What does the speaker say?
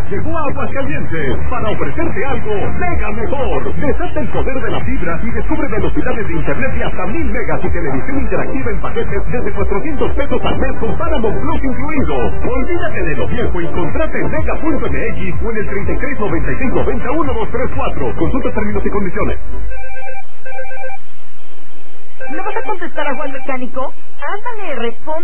llegó a Aguascalientes para ofrecerte algo mega mejor. Desata el poder de la fibra y descubre velocidades de internet de hasta 1000 megas y televisión interactiva en paquetes desde 400 pesos al mes con Paramount Plus incluido. Olvídate de lo viejo y contrata en mega.mx o en el 33 95 90 1234. Consulta términos y condiciones. ¿No vas a contestar a Juan Mecánico? Ándale, responde.